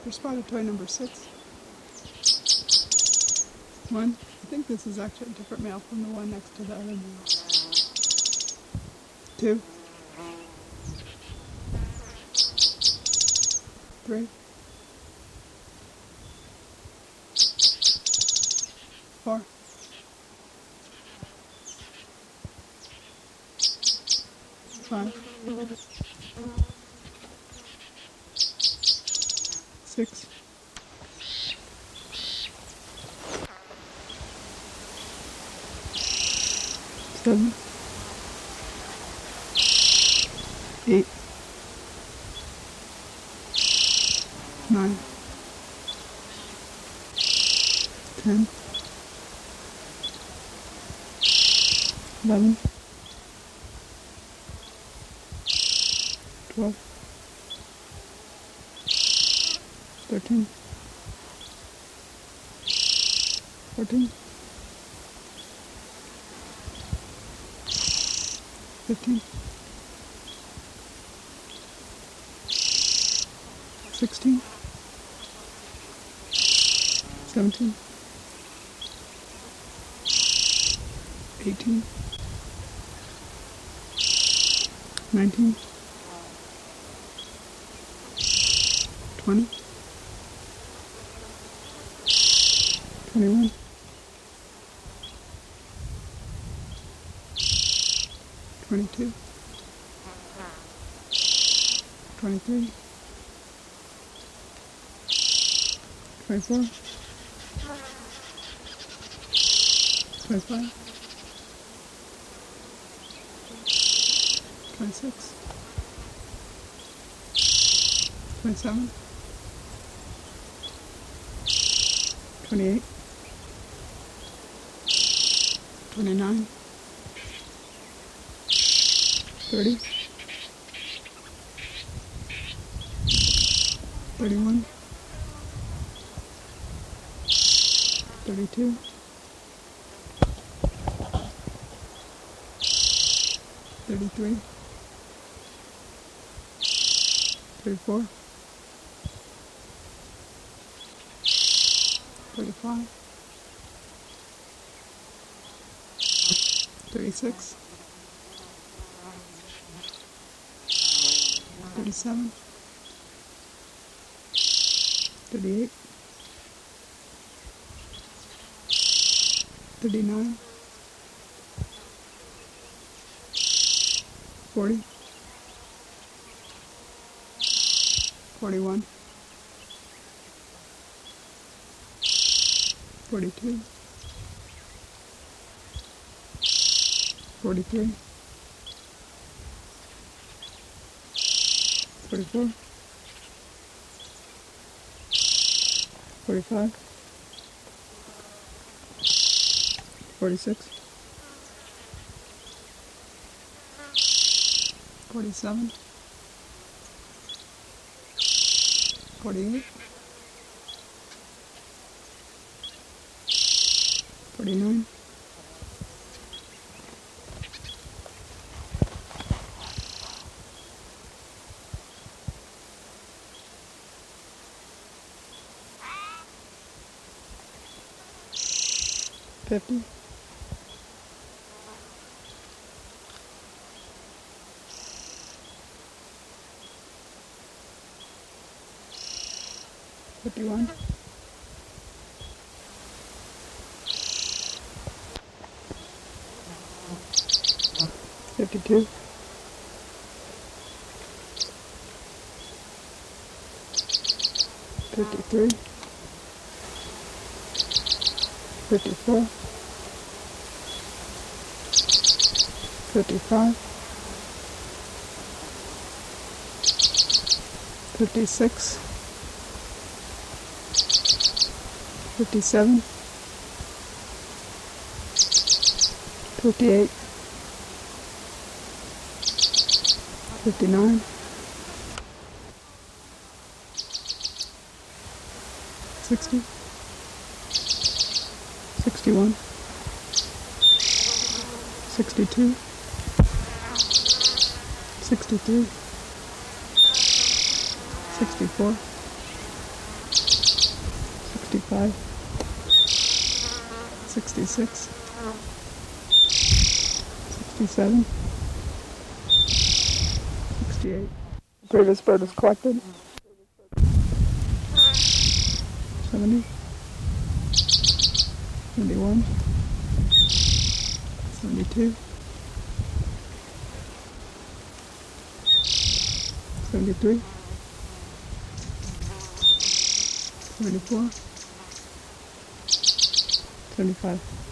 for spotted toy number 6. 1. I think this is actually a different male from the one next to the other male. 2. 3. 4. 5. 6. 7. 8. 9. 10. 11. 12. 13. 14. 15. 16. 17. 18. 19. 20. 21. 22. 23. 24. 25. 26. 27. 28. 29. 30. 31. 32. 33. 34. 35. 36. 37. 38. 39. 40. 41. 42. 43. 44. 45. 46. 47. 48. 49. 50. 51. 52. 53. 54. 55. 56. 57. 58. 59. 60. 61. 62. 63. 64. 65, 66, 67, 68. Previous bird is collected. 70, 71, 72, 73, 74, 75.